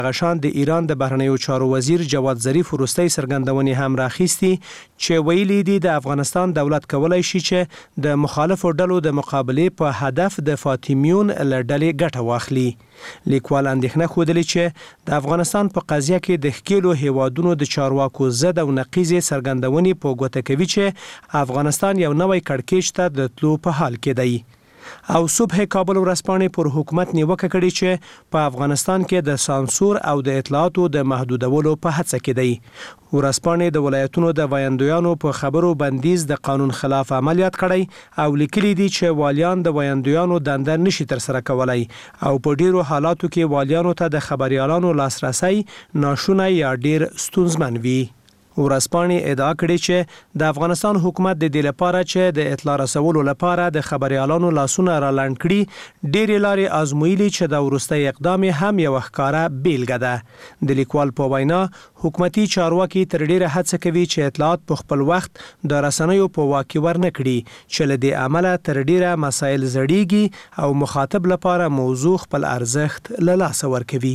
غشان د ایران د بهرنیو چارو وزیر جواد ظریف وروستۍ څرګندونې هم راخیستي چې ویلي دي د افغانستان دولت کولای شي چې د مخالفو ډلو د مقابلې په هدف د فاطمیون له ډلې ګټه واخلي. لیکوال اندېښنه ښودلې چې د افغانستان په قضیه کې د ښکېلو هیوادونو د چارواکو ضد او نقیضې څرګندونې په ګوته کوي چې افغانستان یو نوی کړکېچ ته د تلو په حال کې دی. او صبح کابل ورځپاڼې پر حکومت نیوکه کړې چې په افغانستان کې د سانسور او د اطلاعاتو د محدودولو په هڅه کې دی. ورځپاڼې د ولایتونو د ویاندویانو په خبرو بندیز د قانون خلاف عملیات کړی او لیکلي دي چې والیان د ویاندویانو دنده نشي ترسره کولای او په ډیرو حالاتو کې والیانو ته د خبريالانو لاسرسي ناشونی یا ډیر ستونزمن وي. ورځپاڼې ادعا کړې چې د افغانستان حکومت د دې لپاره چې د اطلاع رسولو لپاره د خبريالانو لاسونه را لاند کړي ډېرې لارې آزمویلي چې د وروستي اقدام هم یو ښکاره بیلګه ده. د لیکوال په وینا حکومتي چارواکي تر ډیره هڅه کوي چې اطلاعات په خپل وخت د رسنیو په واک کې ورنه کړي چې له دې عمله تر ډیره مسایل زړیږي او مخاطب لپاره موضوع خپل ارزښت له لاسه ورکوي.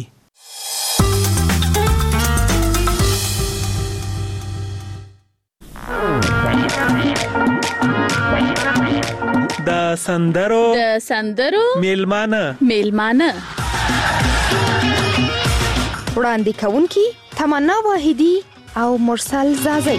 د سندرو میلمانه وړاندې کوونکي تمنا واحدی او مرسل زازی.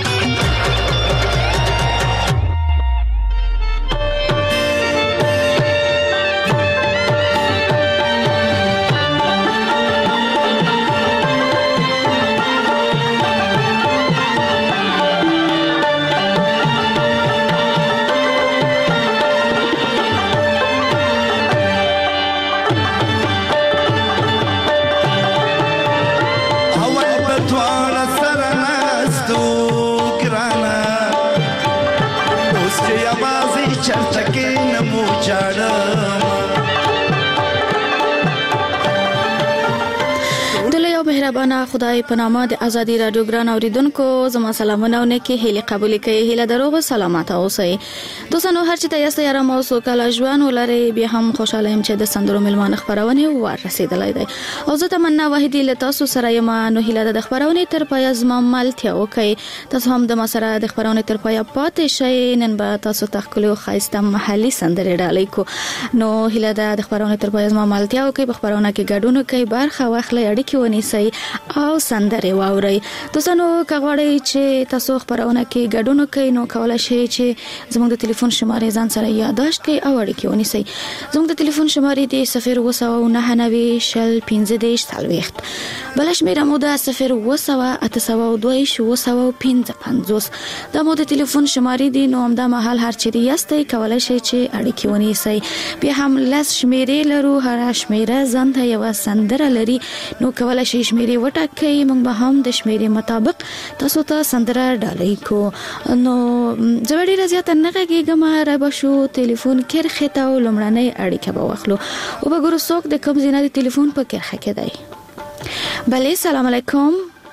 مهربانه خدای په نامه د ازادي رادیو ګران اوریدونکو زما سلامونه ونکي هلي قبول کړئ هله دروغ سلامات اوسئ دوستانو هر چې تاسو یې رمو سو کله ژوند ولري بیا هم خوشاله يم چې د سندرو ملمان خبرونه ور رسیدلای دی او زه تمنا واحدی له تاسو سره یم نو هله د خبرونه تر پای زما ملتیا وکي تاسو هم د مسره د خبرونه تر پای پاتې شئ نن به تاسو تخکلو خاصه محلي سندرې ډالۍ کو نو هله د خبرونه تر پای زما ملتیا وکي په خبرونه کې ګډون کوي برخه واخلي اړیکې ونیسئ او سندرې واورئ. دوستانو کغواړئ چې تاسو خبرونه کې ګډون کوئ نو کولای شئ چې زموږ د ټلیفون شمارې ځان سره یادداشت کړئ او اړیکې ونیسئ. زموږ د ټلیفون شمارې دی 090 شل 15 بل شمیره مو ده 080 دا مو د ټلیفون شمارې دی نو همدا مهال هر چیرې یاستئ کولای شئ چې اړیکې ونیسئ. بیا هم لس شمیرې لرو هر شمیره ځان ته یو سندره لري نو کولای شئ شمیرې وټاکئ موږ به هم د شمیرې مطابق تاسو ته سندره ډالۍ کو نو زه ډیره زیاته نه غږیږم را به شو ټلیفون کرخه ته لمړنۍ اړیکه به واخلو او به ګورو څوک د کوم ځای د ټلیفون په کرخه کې دی. بله سلام علیکم.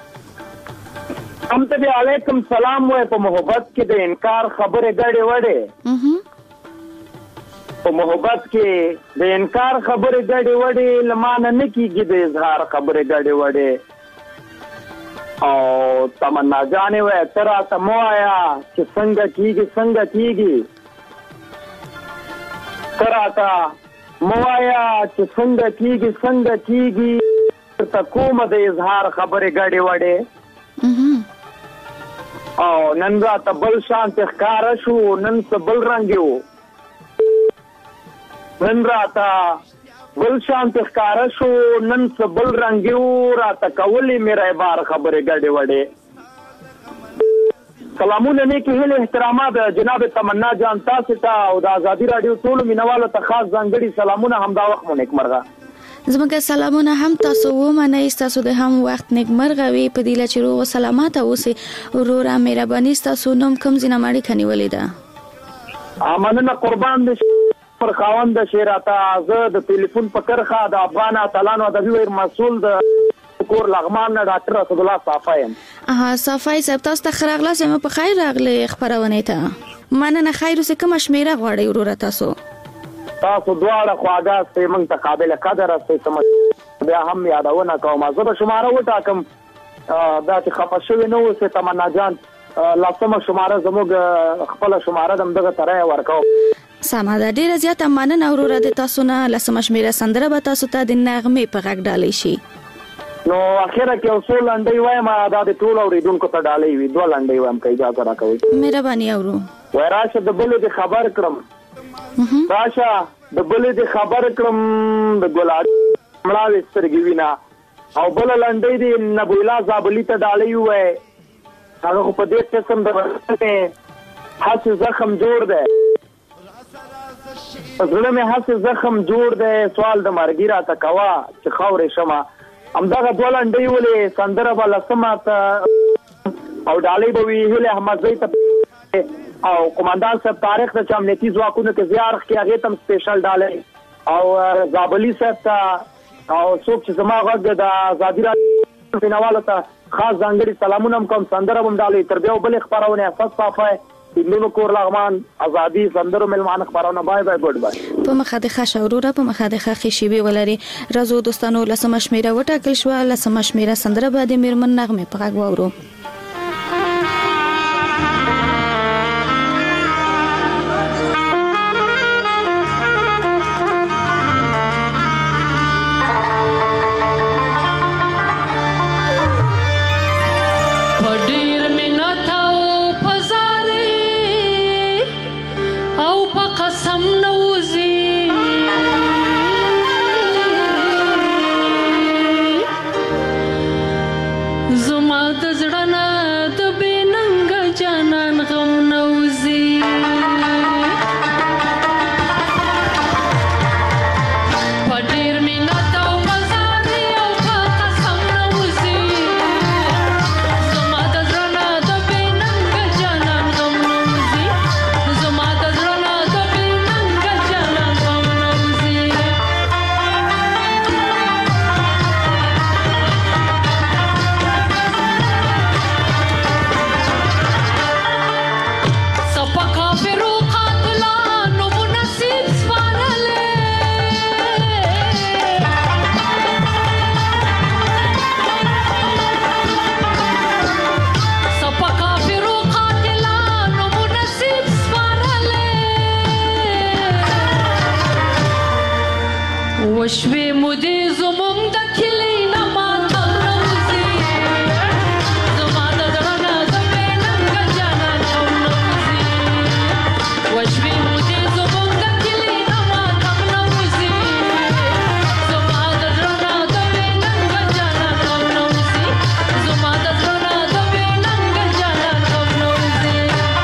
هم ته علیکم سلام وای په محبت کې د انکار خبره غړې وړې په محبت کې د انکار خبره غړې وړې لمانه نه کیږي د اظهار خبره غړې وړې او تمنا جانې وای ترا سموایا چې څنګه کیږي ترا تا موایا چې څنګه کیږي ته کومه د اظهار خبره غړې وړې او نن را ته بل شان ښکار شو نن څه بل رنګ یو نن را ته بل شان ښکار شو نن څه بل رنګ یو را ته کولې میرا بار خبره غړې وړې سلامونه نیکی هیله احترامات جناب تمنا جان تاسو ته او د ازادي رادیو ټول مینوالو ته خاص ځانګړي سلامونه همدا وخت مو نیکمرغه. زموږ سلامونه هم تاسو ومنئ تاسو د هم وخت نیکمرغه وي په دې لچ روغ سلامات اوسئ وروره مهرباني تاسو نوم کوم ځای ماړي کنيولې ده امانه قربان دې پر خاوند شیراته زه د ټلیفون په کرخه د افغان اتلانو د ویر مسؤل د کور لغمان نه ډاکټر اسد الله صافایم صافای صاحب تاسو ته خراغله سم په خیر راغله خبرونه ته مننه خیر اوسه کوم شمیره غواړی وروره تاسو دواړه خواږه سه موږ ته قابل قدر اسه کوم بیا هم یادونه کوم زه به شماره وټاکم دا چې خفه شوي نه اوسې تمنا جان لسمه شماره زموږ خپله شماره د همدغه طرح ورکوم. سمه ده، ډېره زیاته مننه وروره د تاسو نه. لسمه شمېره سندره به تاسو ته د نغمې په غږ ډالۍ شي. نو اخره کې یو څو لنډۍ وایم دا د ټولو اورېدونکو ته ډالۍ وي. 2 لنډۍ وایم که اجازه راکوئ. مهرباني اورو. وای راشه د بلې دې خبر کړم راشه د بلې دې خبر کړم د ګلاب مړاوې سترګې وینا او بله لنډۍ دې نبویلا زابلي ته ډالۍ ووایي. هغه خو په دې قسم د هسې زخم جوړ دی زړه مې هسې زخم جوړ دی سوال د مرګي راته کوه چې خاورې شمه. همدغه 2 لنډۍ ولې سندره به لسمه ته او ډالۍ به وي هیلې احمدزۍ ته او قماندان صاحب طارق ته چې امنیتي ځواکونو کې زیار کې هغې ته هم سپیشل ډالۍ او زابلي صاحب ته او څوک چې زما غږ د ازادي راډیو مینوالو ته خاص ځانګړي سلامونه هم کوم. سندره به هم ډالۍ تر بیا بلې خپرونې اساس صافی دینونو کور لغمان ازادي سندرو ملمانه خبرونه بای بای ګډ بای په مخه د ښه شوروره په مخه د ښه شیبې ولري. راځو دوستانو لسمه شمېره وټاکل شوه. لسمه شمېره سندره به د میرمن نغمې په غږ واورو. وشوي مودي زموږ د کلی نه ماته نوځي زما د زړه نه د بېننګه جانان هم نوځي وشوي مودي زموږ د کلی نه ماته نوځي زما د زړه نه د بېننګه جانان هم نوځي زما د زړه نه د بېننګه جانان هم نوځي.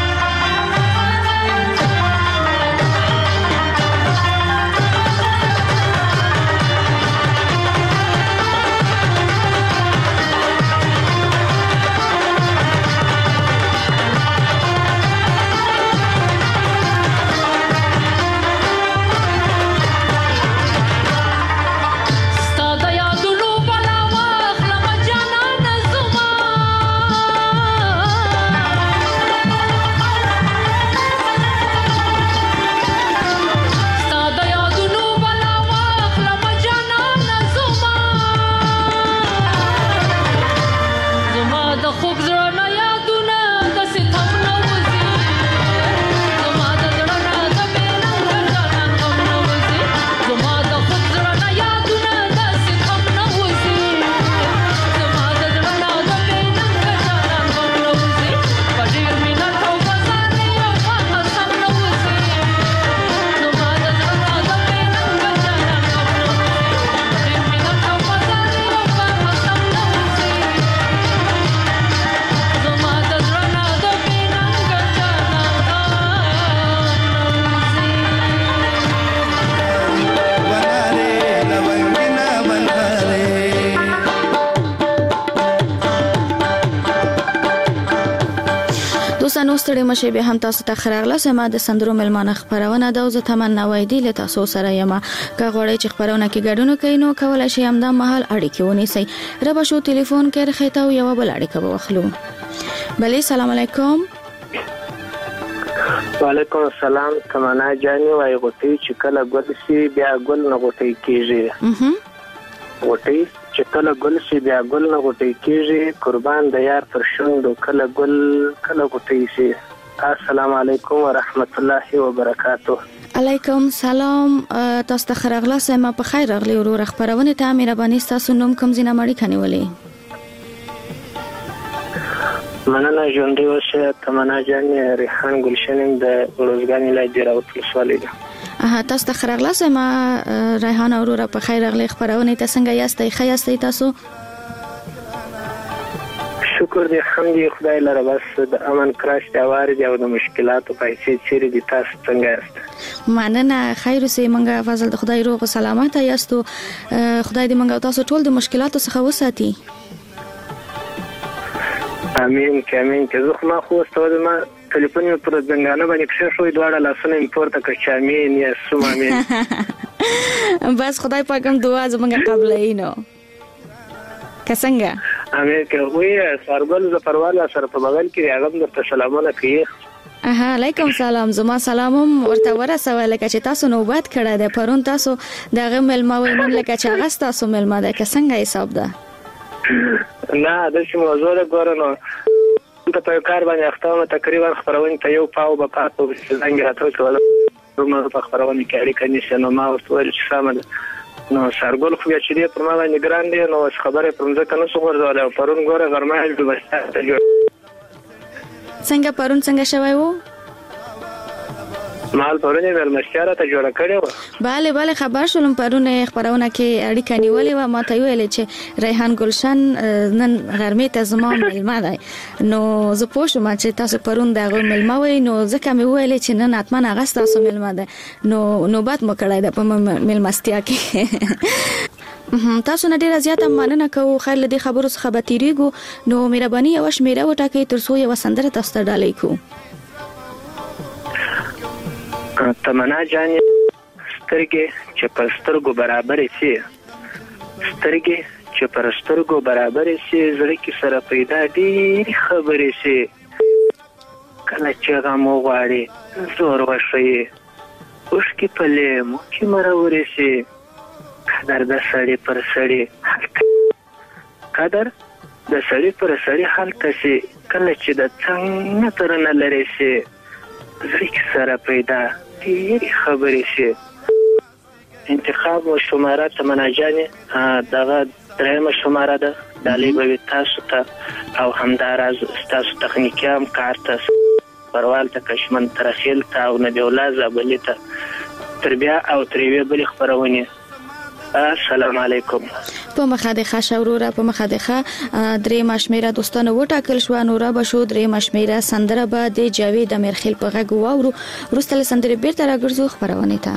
دوستانو ستړي مشه به هم تاسو ته خراغله سما د سندرو ملمانه خبرونه د زه تمنا وایدي له تاسو سره یم که غوړی چې خبرونه کې ګډون کوي نو کولای شي هم د محل اړیکې ونیسي. رب شو ټلیفون کې رخته او یو بل اړیکه واخلو. بله سلام علیکم. وعلیکم السلام. تمنا جاني وای غوتی چې کله ګل سي بیا ګل نه غوتی کیږي. غوټي چې کله ګل شي بیا ګل نه غوټي کیږي قربان د یار پر شوندو کله ګل کله غوټي شي. السلام علیکم ورحمت الله وبرکاته. علیکم سلام. تاسو ته خیرغلا سم په خیر راغلی ورور خبرونه ته مهرباني تاسو نوم کوم زینه مړی کني ولې مننه ژوندۍ اوسه. تمنا جان ریحان ګلشنم د روزګان ولایت راوت وسوالې. تاسو ته خیرغلا سم ریحان ورور په خیر راغلی خبرونه ته څنګه یاستئ خیاستئ تاسو؟ شکر دې حمدي خدای لره بس د امن کراش د وارد او د مشکلاتو پیسې چیرې دي. تاسو څنګه یاست؟ مننه خیر اوسئ. منګه فضل د خدای روغ او سلامت یاستو. خدای دې منګه تاسو ټول د مشکلاتو څخه وساتي. امين کامین که زه ما خو ستوده ما ټلیفون پر څنګه باندې کښې شوې دواړه لاسونه یې پورته کړ چې امين یا سم امين. بس خدای پاک هم دعا زمونږ قبلې نو څنګه امين که وې سرګل زفرواله سره په بغل کې هغه درته سلامونه کوي. علیکم سلام. زما سلامم ورته ورسوه لکه چې تاسو نوبت کړه د پرون تاسو دغه ملما وینم لکه چې هغه تاسو ملما ده که څنګه حساب ده؟ نه د شي موضوع ده ګورنو ته په کار باندې اختامه تقریبا خبرونه ته یو پاو به پاتو څنګه راته ولا نو په خبرونه کې اړیکه نشي. نو ما ورته چې سم ده نو سرګل خو چې دې پر ما باندې ګران دي نو خبره پر ځکه نه څو ورځول پرون ګوره غرمه د بسته څنګه پرون څنګه شوی وو؟ مال پرونه ول مشکاره ته جوړ کړو. bale خبر شولم پرونه خبرونه کې اړیکه نیولې و ما ته ویل چې ریحان ګلشن نن غرمه ته زما ملما ده. نو زه پوښتم چې تاسو پرون دغه ملما وای نو ځکه مې ویل چې نن اتمن هغه تاسو ملما ده. نو نوبت مو کړای ده په ملمستیا کې. تاسو نه ډیره زیاته مننه کوو. خیر لدی خبرو څخه به تیریږو. نو مهرباني او شمیره وټاکئ ترڅو یو سندره تاسو ته ډالۍ کو. تمنا جان سترګې چې پر سترګو برابر شي سترګې چې پر سترګو برابر شي زړه کې سره پیدا دي خبرې شي کله چې غم وغواړي زور وشي اوښکې په لیمو کې مرورې شي قدر د سړي پر سړي قدر د سړي پر سړي هلته شي کله چې د څنګه تر نه لري شي زړه کې سره پیدا ډېرې خبرې شي. انتخاب و شماره تمنا جانې دغه درېیمه شماره ده. ډالۍ به وي تاسو ته او همداراز ستاسو تخنیکي همکار ته پروال ته کشمن ترخیل ته او نبی الله زابلي ته تر بیا او تر یوې بلې خپرونې. السلام علیکم. په مخه د ښه وروره په مخه د ښه درېیمه شمیره دوستانو وټاکل شوه. نوره به شو درېیمه شمیره سندره به د جاوید امیرخیل په غږ واورو. وروسته له سندرې بیرته راګرځو خپرونې ته.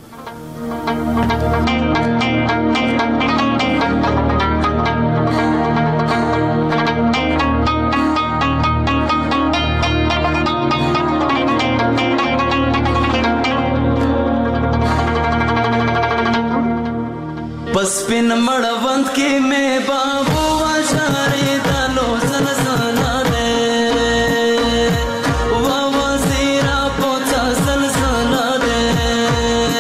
बस पिन मड़वंत के में बाबू वाशारे दालो सलसला दे वा वजीरा पोचा सलसला दे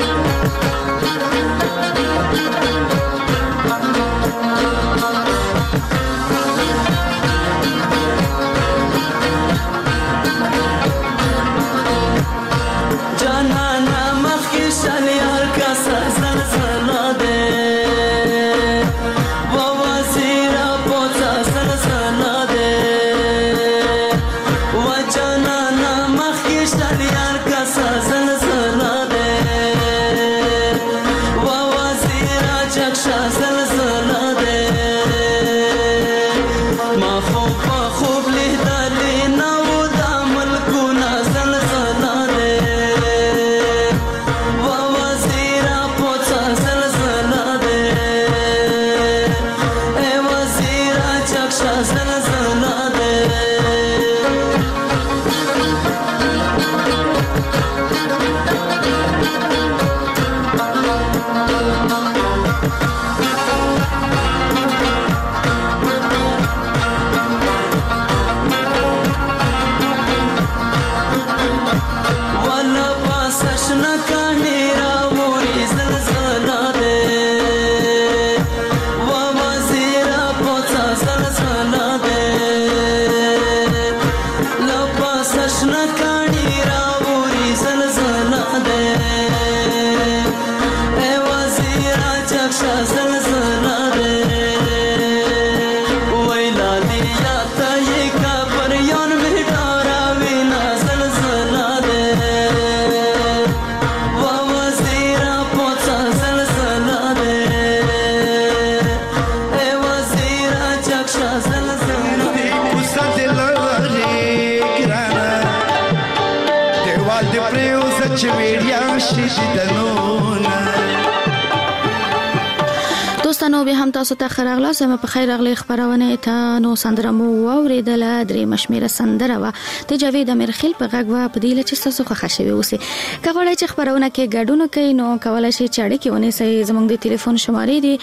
دوستانو به هم تاسو ته خراغلا سم په خیر اغلی خبرونه ته نو سندرمو اوریدله درې مشمیره سندره وا ته جاوید امرخیل په غږ وا په دیله چې تاسو خو خښوي اوسه کغړی چې خبرونه کې ګډون کوي نو کولای شي چې اړیکې ونی سي زموږ د ټلیفون شمارې دي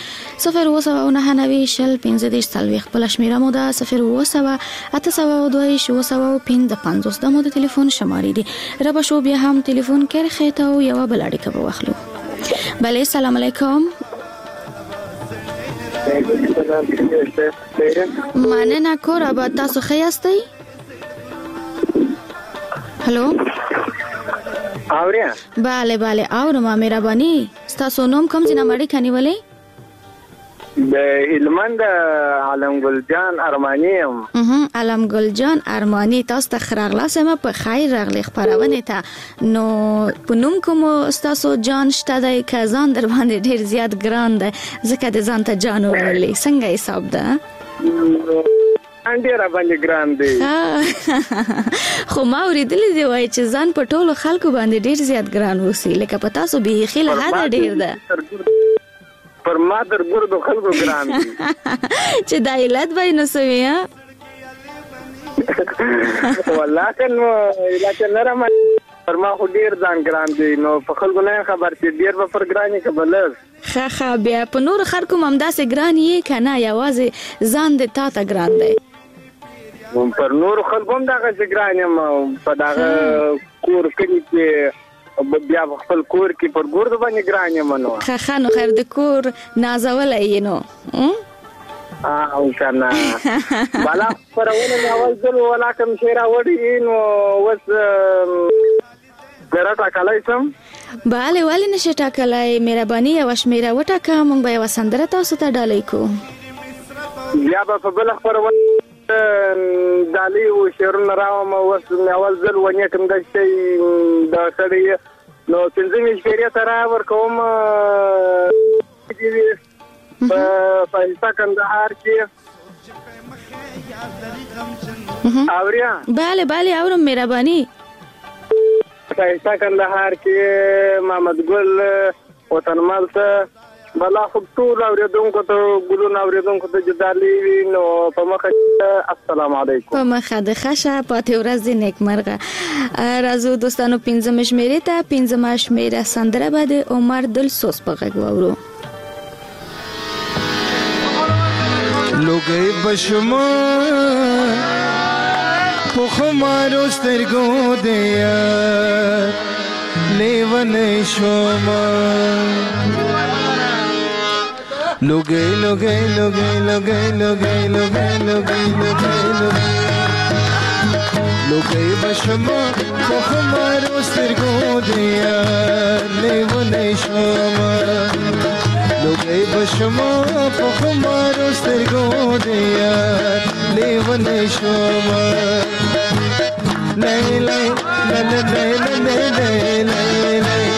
0299015 په شمیره مو ده 029 822 د مو د ټلیفون شمارې دي رب شو بیا هم ټلیفون کې خېته او یو بل اړیکه به واخلو بله السلام علیکم مننه کور آباد تاسو ښه یاستئ هلو اوریا بله بله اورم مهرباني ستاسو نوم کوم ځای نه مړی کنيولې د هلمند علم ګل جان ارمانی علم ګل جان ارمانی تاسو ته خراغلا سم په خیر راغلی خبرونه ته نو پونم کوم تاسو جان شته د کزان در باندې ډیر زیات ګران ده ځکه د ځان ته جان ورلې څنګه حساب ده انډیر باندې ګران دی خو ما اوریدلې دی وای چې ځان په ټولو خلکو باندې ډیر زیات ګران وسی لکه په تاسو به خېله هدا ډیر ده پر ما در ګردو خلکو ګران دي چې د علت وای نو سوي ها والله کنه علاقه نرم پر ما خو ډیر ځان ګران دي نو په خلکو نه خبر چې ډیر به پر ګرانی کبلز خا بیا په نور خلکو ممداسه ګران یې کنه یوازې ځان د تا ته ګران دی پر نور خلکو هم دغه ګران یم په دغه کور کې بیا خپل کور کې پر ګورد باندې ګران یم نو خا نو خیر د کور نازول یې نو او کنه بالا پرونه اول ځل ولاکم شیرا وړي نو وس ګرټا کلای سم bale wali نشه ټاکلای مهرباني او شمیره وټاکه مونږ به وسندره تاسو ته ډالۍ کو بیا په بل خبرونه دالي او شیرونه راوم وس اول ځل ونی کوم د شي د سړی نو څنګه مې شریعه ترا ور کوم په پایستا کندهار کې اوریا bale اورم مهرباني پایستا کندهار کې محمد ګل وطنمال ته بلا خو ټول اوریدونکو ته ګلون اوریدونکو ته جدالي نو په مخه السلام علیکم په مخه د خشه پاتې ورځ د نیکمرغه راځو دوستانو 15 شمیره ته 15 شمیره سندره بده عمر دلسوز په غږ وورو لوګي بشما په خمارو سترګو دی لیونی شوما لوگی لوگی لوگی لوگی لوگی لوگی لوگی لوگی لوگی بشما بخمارو سترگو دیار لیونی شوما لوگی بشما بخمارو سترگو دیار لیونی شوما لای لای لای لای لای لای لای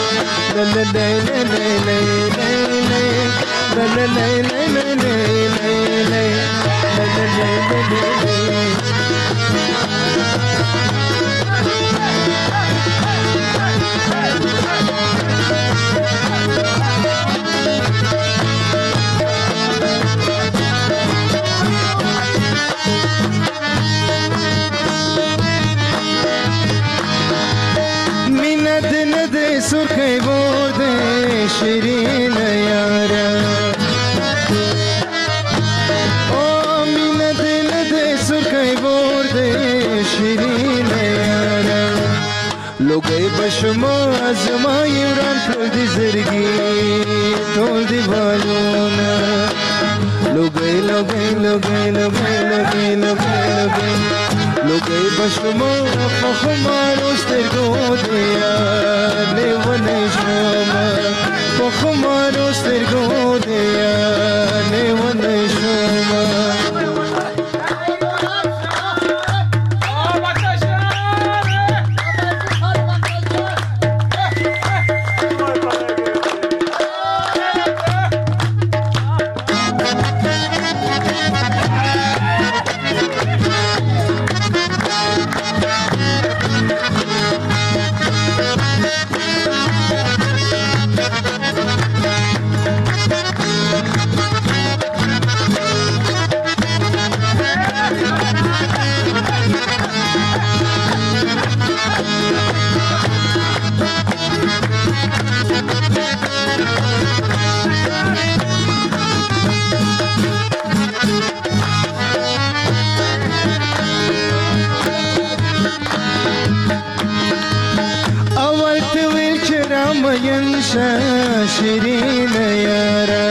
سرخی برده شیرین یاره آمین دل ده سرخی برده شیرین یاره لوگی بشما از ما یوران کل دی زرگی تول دی بالونه لوگی لوگی لوگی لوگی لوگی لوگی لوگی لوگی بشما بخمارو سترگو دیار لیونی شما بخمارو سترگو دیار لیونی شما شیرین یاره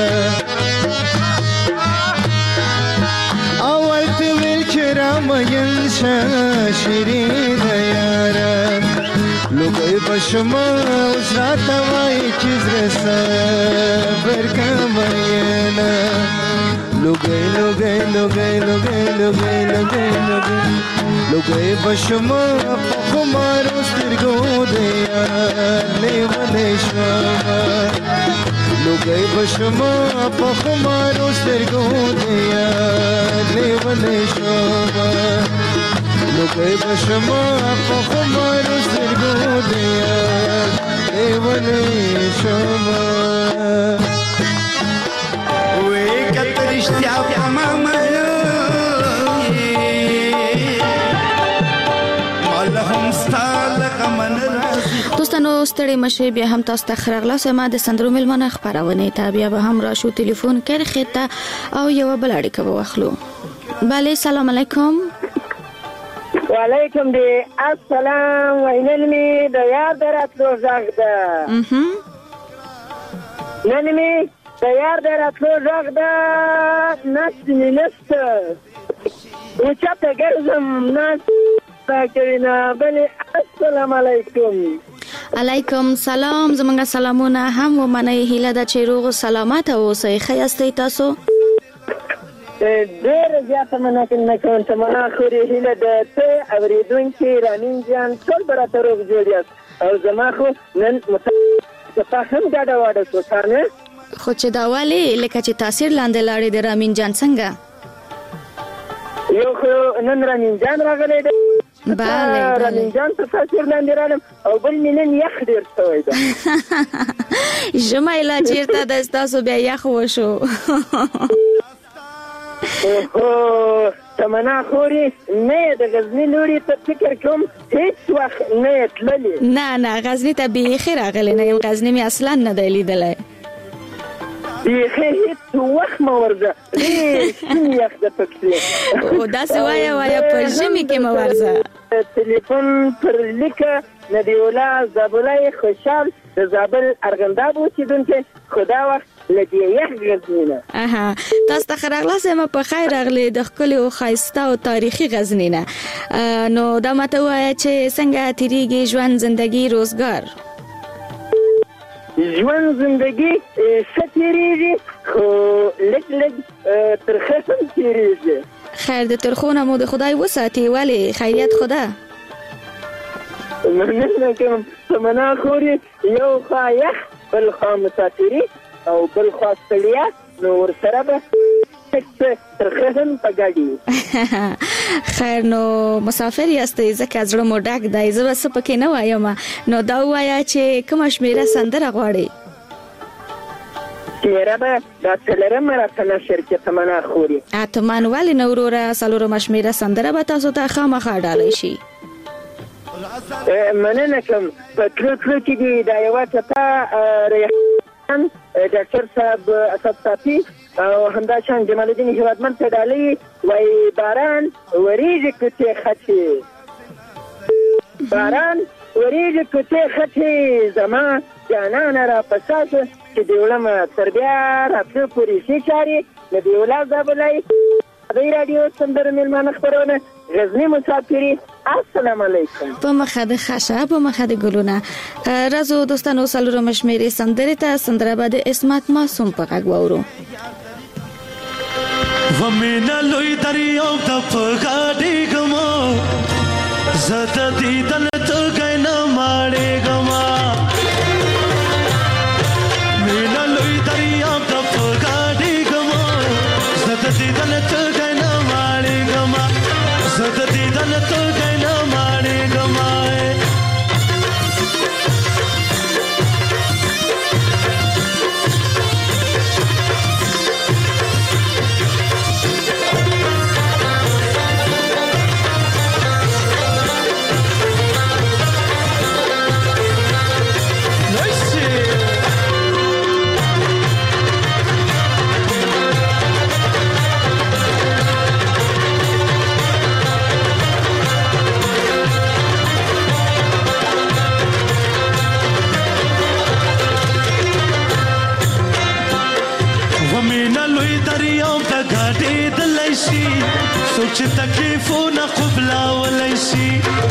اول تو ویل کرام ینشا شیرین یاره لوگی بشما وزرات وای چیز رسا برکم ینا لوگی لوگی لوگی لوگی لوگی لوگی لوگی لوگی بشما بخمار سترگو دیار لیونی شما لوگی بشما بخمار سترگو دیار لیونی شما لوگی بشما بخمار سترگو دیار لیونی شما وی کترشتیا پمامه دوستانو ستړي مشه بیا هم تاسو ته خرغلا سما د سندرو ملمنه خبرونه ته بیا به هم راشو ټلیفون کړي خته او یو بل اړیکه واخلو. bale سلام علیکم. وعلیکم دی السلام وینل می د یار دراتلو زغ ده نن می د یار دراتلو زغ ده نسنی نست و چاته ګرځم ناس پاکرینا بله السلام علیکم. علیکم سلام. زمونږ سلامونه هم و منې هیله ده چې روغ سلامت اوسئ. ښه یاستئ تاسو؟ ډېره زیاته مننه کوم چې منا خوري هیله ده ته اورېدونکي رامین جان ټول به راته روغ جوړ یاست او زما خو نن تفاهم ګډه واډه شو کنه خو چې دا ولې لکه چې تاثیر لاندې لاړې د رامین جان څنګه یو خو نن رامین جان راغلی دی بله رامین جان په تاثیر لاندې رالم او بل مې نن یخ ډېر شوی ده ژمی لا چېرته ده ستاسو بیا یخ وشو تمنا خوري نه د غزنی لوري ته فکر کوم هیڅ وخت نه تللی نه غزنی ته بیخي راغلی نه یم غزنی مې اصلا نه دی لیدلی بیخي هیڅ وخت مه ورځه ډېر سپین یخ ده پکې او داسې وایه په ژمي کې مه ورځه تلیفون پر لیکه نبی الله زابلای خوشحال د زابل ارغنداب اوسیدونکی خو دا وخت له دې یخ غزني نه. تاسو ته ښه راغلاست. یم په خیر راغلی د ښکلي او ښایسته او تاریخي غزني نه. نو دا ماته ووایه چې څنګه تېرېږي ژوند، زندګي، روزګار؟ ژوند زندگی ښه تېرېږي خو لږ لږ ترخه هم تېرېږي. خیر د ترخو نه مو د خدای وساتي. ولې خیریت خو ده؟ مننه کوم. تمنا خوري یو خوا یخ بل خوا مسافري او بل خوا ستړیا، نو ورسره به ترخه هم په ګډي. خیر نو مسافر یاستئ ځکه زړه مو ډک دی. زه به څه پکې نه وایم. نو دا ووایه چې کومه شمېره سندره غواړئ؟ شمېره به دا څلورمه راته نشر کې تمنا خوري. اتمان ولې نه وروره؟ څلورمه شمېره سندره به تاسو ته خامخا ډالۍ شي. مننه کوم. په تلو تلو کې دي دا یوه ټپه ریحان ډاکټر صاحب اسد صافي او همداشان جمال الدین هیوادمند ته ډالۍ وایي باران وریږي کوڅې خټې، باران وریږي کوڅې خټې، زما جانانه را په ساسه چې د وړمه تر بیا راتلو پورې ښې چارې. نبي الله زابلای ادای رادیو سندره میلمانه خپرونه غزني مسافري. السلام علیکم. په مخه د خشه، په مخه د ګلونه. راځو دوستانو څلورمه شمېرې سندرې ته. سندره به د عصمت معصوم په غږ واورو. ومینا لوی دریاب د په غاډېږم، زه د دیدن تږی نه ماړېږم. مینا لوی دریاب د په غاډېږم، زه د دیدن تږی نه ماړېږم، زه د دیدن تږی نه ماړېږم. सोच तकलीफों न खुबलावलाई सी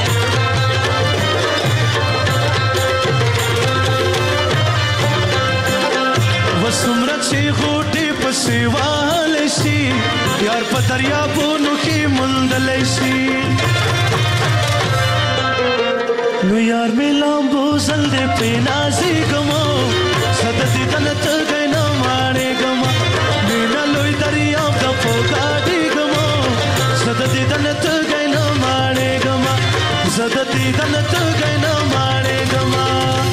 वसुमरा चे घोटे पसेवालाई सी यार په دریابونو کې مندلای سی نو یار مې لامبو زل دې په نازي ګمو صد دې دلت غنا ماړې ګما مینا لوی دریاب د پوګاډي ګمو صد دې دلت غنا ماړې ګما صد دې دلت غنا ماړې ګما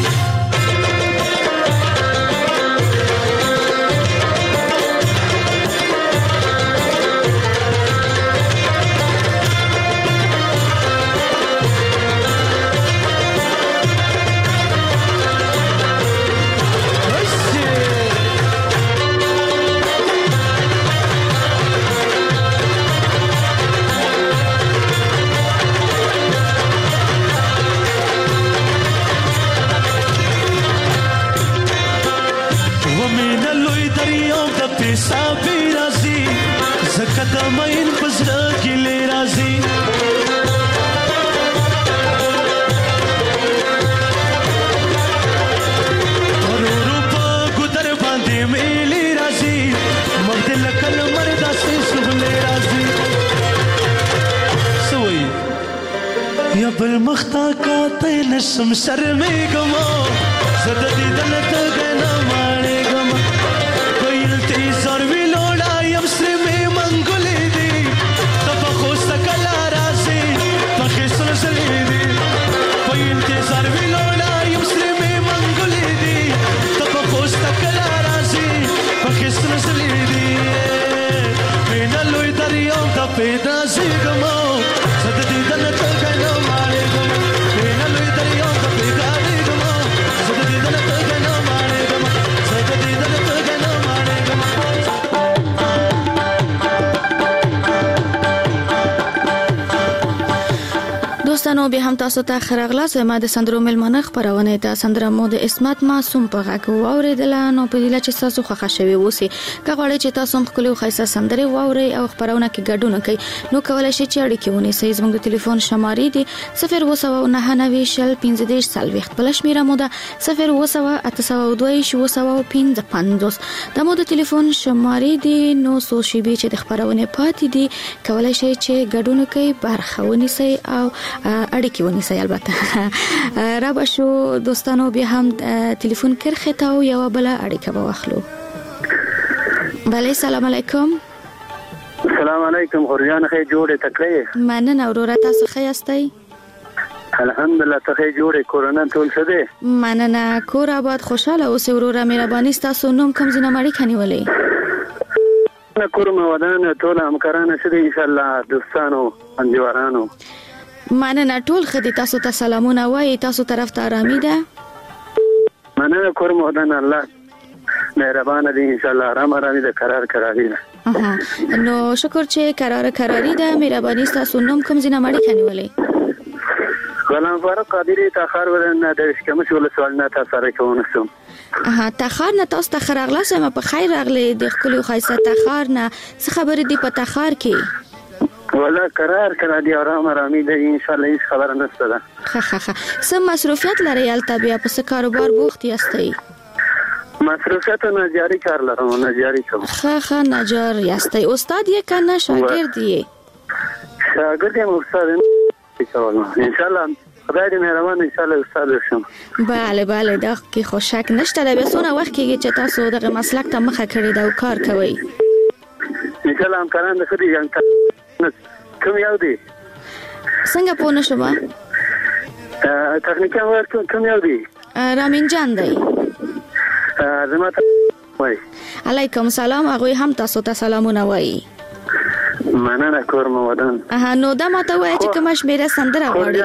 صافي رازي زکد مین پزړه کې لې رازي ورورو په ګدر باندې مېلې رازي مرد لکل مردا سي سغلې رازي سوي یا بل مختا کا ته نسم شرمې ګمو زد دې دلته غنا ماړې ګمو سروي لوړا یم سره مې منګولې دي تبه خو سکلا راسي پخې سره سلې دي په انتظار وی لوړا یم سره مې منګولې دي تبه خو سکلا راسي پخې سره سلې دي مینا لوی دریاب ته پیدا سي ګمو صد دې دلته غنا ماړې ګمو مینا لوی دریاب ته پیدا دي ګمو صد دې دلته غنا ماړې ګمو صد دې دلته غنا ماړې ګمو دوستانو به هم تاسو ته خراغلاس ما د سندرو ملمنه خبرونه د سندره مو د اسمت معصوم په غاکو اوریدل نو په دې چې تاسو خوښ شوي وسی کغړی چې تاسو خپل خیسه سندره واوري او خبرونه کې ګډون کوي نو کولای شئ چې اړیکه ونیسئ زموږ د ټلیفون شمارې دي 02990 بل شمیره مو ده 02982 د مو د ټلیفون شمارې دي نو سوشي به چې د خبرونه پاتې دي کولای شئ چې ګډون کوي برخه ونیسئ او اړیکه ونیسئ البته را بشو دوستانو بیا هم ټلیفون کرخه تا او یو بل اړیکه واخلو. بله سلام علیکم. السلام علیکم خورجان خې جوړه تکړه مننه اورورا تاسو ښه یاستئ؟ الحمدلله ته خې جوړه کورونه ټول څه دي؟ مننه کور آباد خوشاله اوسئ اورورا مهرباني تاسو نوم کوم ځنه مړی کني ولې؟ کورم ودان ټول همکارانه شه دي ان شاء الله دوستانو انجوارانو مننه ټول خدي تاسو ته سلامونه وای تاسو طرف ته آرامي ده مننه کورم ودان الله مهربان دي ان شاء الله آرامي ده قرار ده نو شکر چې قراری ده مهرباني تاسو نوم کوم ځنه مړی کني ولې غلام فاروق قادری تاخر ورنه د شکم شول سوال نه تاسو کوونسم تاخر نه تاسو ته خراغلاس ما په خیر راغلی د خپل خایسه تاخر نه څه خبرې دی په تاخر کې ولا قرار دي آرامي ده ان شاء الله هیڅ خبر نه ستده سم مصروفیت لري البته بیا په کاروبار بوخت یاستئ مصروفیت نه جاری کار لرم نه جاری کوم نجار یاستئ استاد یې کنه شاګرد یې شاګرد یم استاد ان شاء الله خدای دې مهربان ان شاء الله استاد شم bale دا کې خوشک نشته د بسونه وخت کې چې تاسو دغه مسلک ته مخه کړی دا کار کوي ان شاء الله امکان د خدي ځان کوم یو دی څنګه پوه نشم تخنیکي ورک کوم یو دی رامین جان دی زما ته وای علیکم سلام هغه هم تاسو ته سلامونه وای مننه کورم ودان نو دا ماته وای چې کوم شمیره سندره غواړي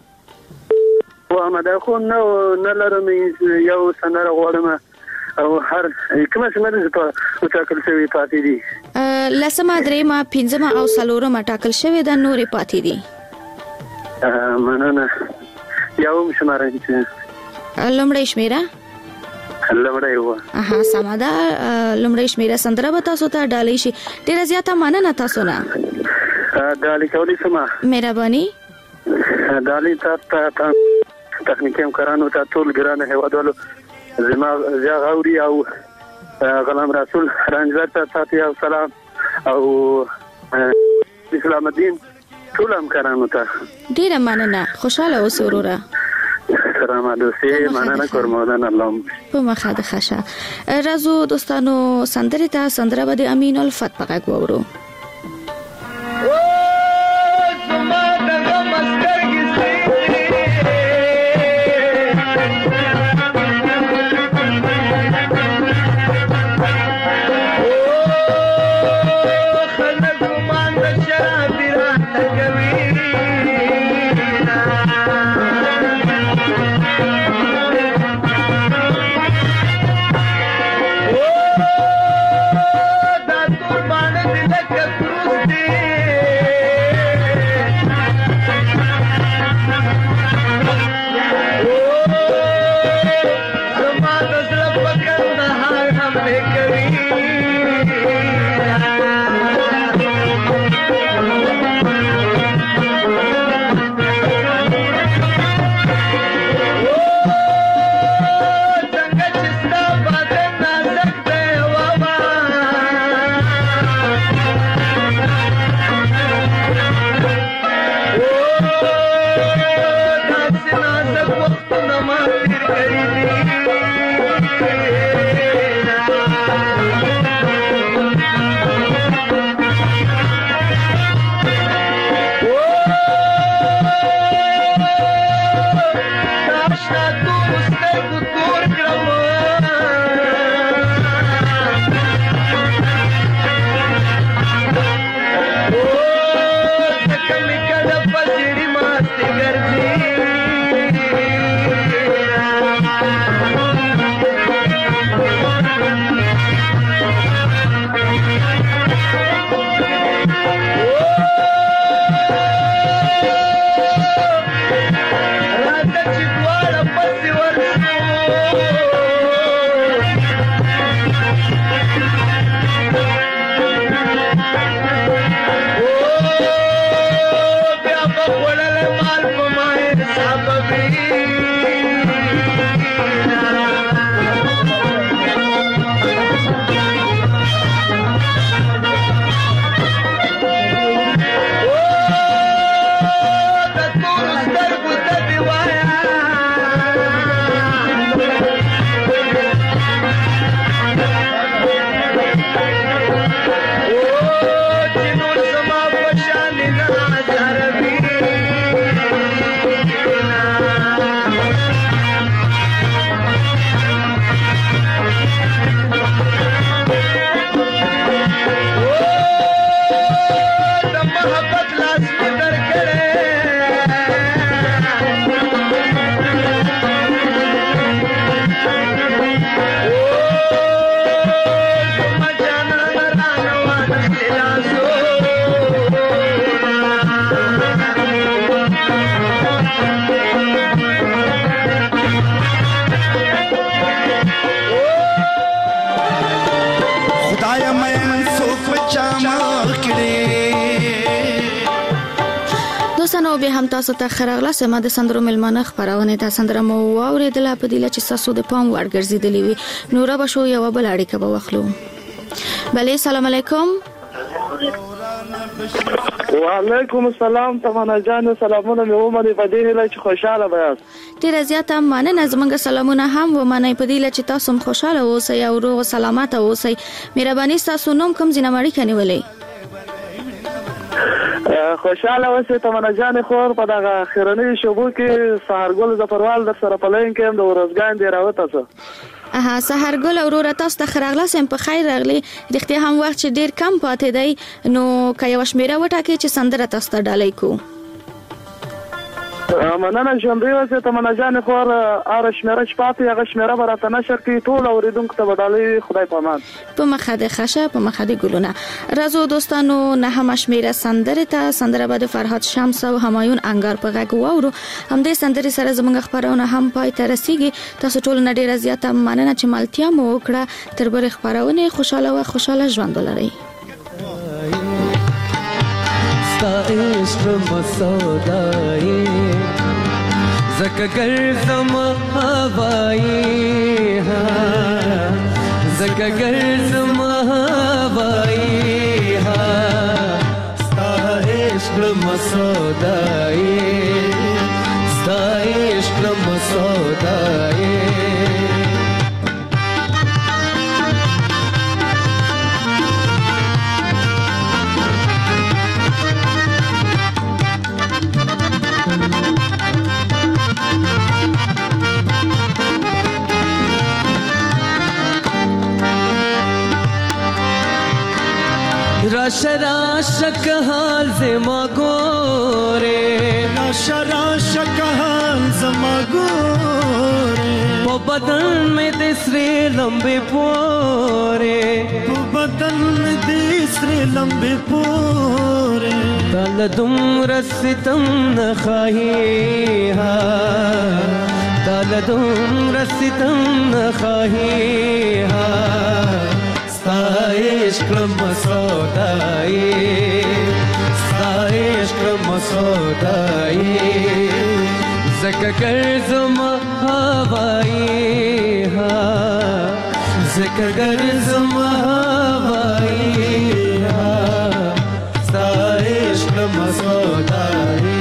ما دا خو نه لرم یو سندره غواړم او هر کومه سندره چې په ټاکل شوی پاتې دي لسمه درېمه پنځمه او څلورمه ټاکل شوی د نورې پاتې دي مننه یو شماره لومړی شمیره لومړی و سمه ده لومړی شمیره سندره به تاسو ته ډالۍ شي ډېره زیاته مننه تاسو نه ډالۍ کولی سمه مهرباني ډالۍ ته تخنیکي همکارانو ته ټول ګرانه هیوادوالو زما غوري او غلام رسول رنجبر ته تاسو سلام او اسلام الدین ټول همکارانو ته ډیره مننه خوشاله اوسئ ورورا سلام علیکم مننه کوم الله په مخه د خشه رازو دوستانو سندره ته سندره به د امین الفت په غږ وورو بیا هم تاسو ته خراغله سم د سندرو ملمنه خبرونه د سندره مو اوریدله په دله چې تاسو د پام وړ ګرځیدلی وي نو را بشو یو بل اړیکه به واخلو. بله سلام علیکم. وعلیکم السلام تمنا جان سلامونه مې ومني په دې لای چې خوشاله بیاست. ډیر زیاته مننه زمونږ سلامونه هم ومنئ په دې لای چې تاسو خوشاله اوسئ او روغ سلامت اوسئ. مهرباني تاسو نوم کوم ځینه مړی کنيولې؟ خوشاله اوسئ تمنا جان خور په دغه خیرنی شوبو کې سهارګل ظفروال در سره پلاین کې هم د ورځګان دی راوته څه. سهارګل اورور تاسو ته خراغله سم په خیر راغلی. رښتیا هم وخت چې ډیر کم پاتې دی نو که یو شمیره وټاکي چې سندره تاسو ته ډالۍ کو. مننه ژوندۍ اوسئ تمنا جان خور. اره شمیره چې پاتې هغه شمیره به راته نشر کړي ټول اورېدونکو ته به ډالۍ خدای په امان. په مخه د خشه په مخه د ګلونه. راځو دوستانو نهمه شمیره سندره ته سندره به د فرهاد شمس او همایون انګار په غږ واورو. همدې سندرې سره زموږ خبرونه هم پای ته رسیږي. تاسو ټول نه ډیره زیاته مننه چې ملتیا مو وکړه. تر بلې خبرونه خوشاله او خوشاله ژوند ولرئ. عشق مسودائی زکا گرزم هوائی زکا گرزم هوائی ستا عشق مسودائی ستا عشق مسودائی راشک حال زما گوره راشک حال زما گوره په بدن میں دسرے لمبے پورے په بدن میں دسرے لمبے پورے تل دم رستم نخواہی تل دم رستم نخواہی عشق مسودائی ستا عشق مسودائی زکا گرزم هوائی زکا گرزم هوائی ستا عشق مسودائی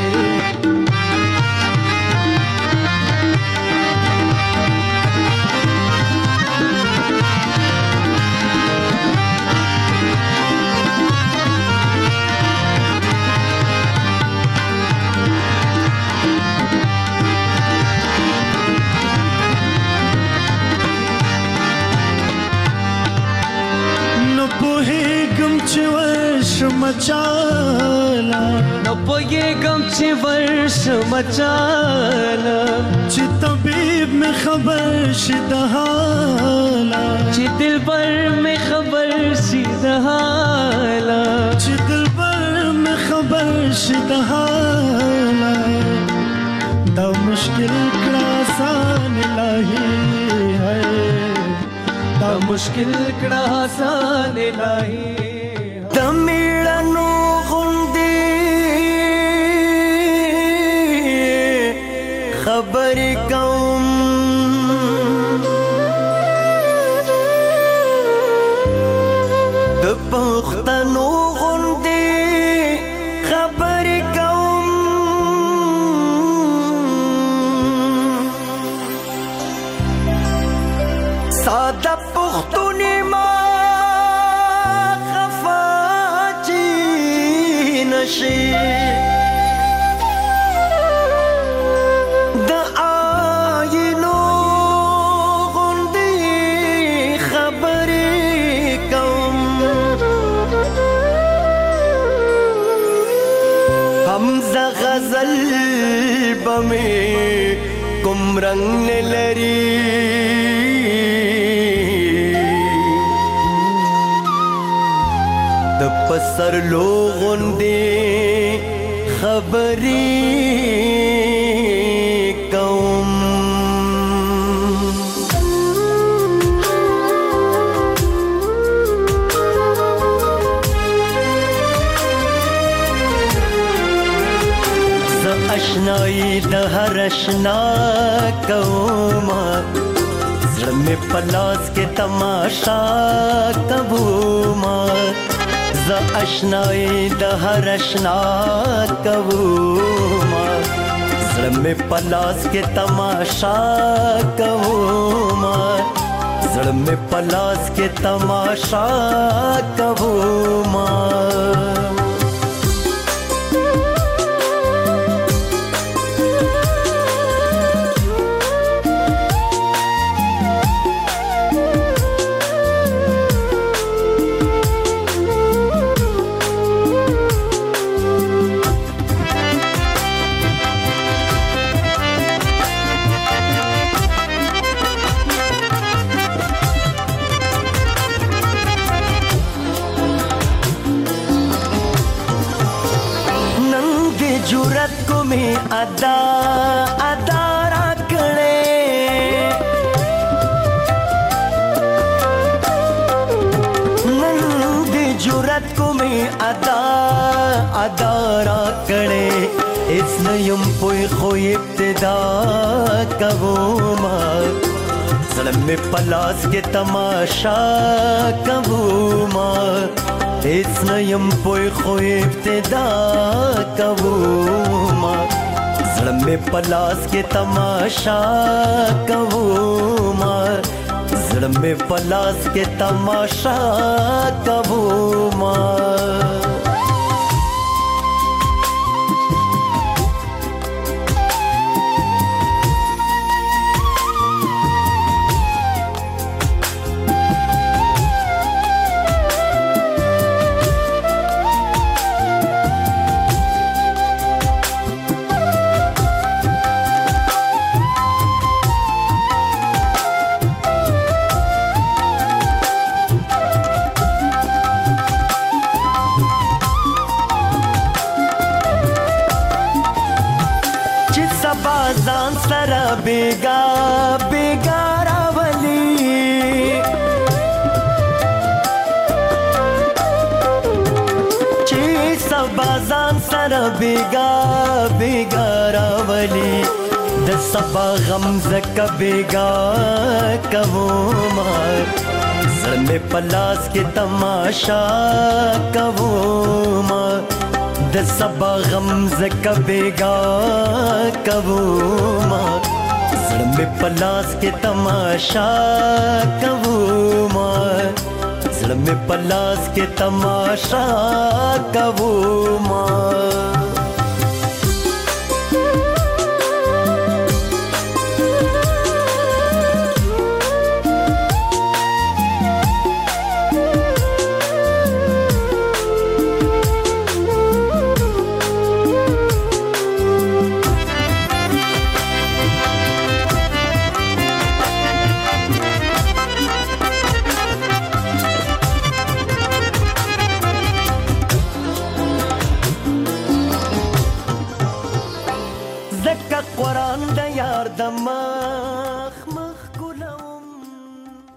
مچالا نو پویګم چې ورش مچالا چې طبيب می خبر شي د حالا چې دلبر می خبر شي د حالا چې دلبر می خبر شي د حالا دا مشکل کړه آسان الهي ہے دا مشکل کړه آسان الهي دمیړنو غوندې خبرې کوم د پښتنو غوندې خبرې کوم ساده پښتوني ما د آینو غوندې خبرې کوم حمزه غزل بمې کوم رنگ نه لري د پسر لوغوندې خبرې کوم آشنایی د هر اشنا کوما زړه مې پلاس کې تماشا کوما ز آشنایی د هر اشنا کوما زړه مې پلاس کې تماشا کوما زړه مې پلاس کې تماشا کوما جرأت کو میں ادا ادا راکڑے نند جرأت کو میں ادا ادا راکڑے اس نیم پوئی خوی ابتدا کبوما ظلم میں پلاس کے تماشا کبوما اس نیم پوئی خوی ابتدا کوما زړه مې پلاس کې تماشا کوما زړه مې پلاس کې تماشا کوما ځان سره بیگا بیگا راولي چې سبا ځان سره بیگا بیگا راولي د سبا غم زکه بیگا کوما زړه مې پلاس کې تماشا کوما د سبا غم زکه بیگا کوما زړه مې پلاس کې تماشا کوما زړه مې پلاس کې تماشا کوما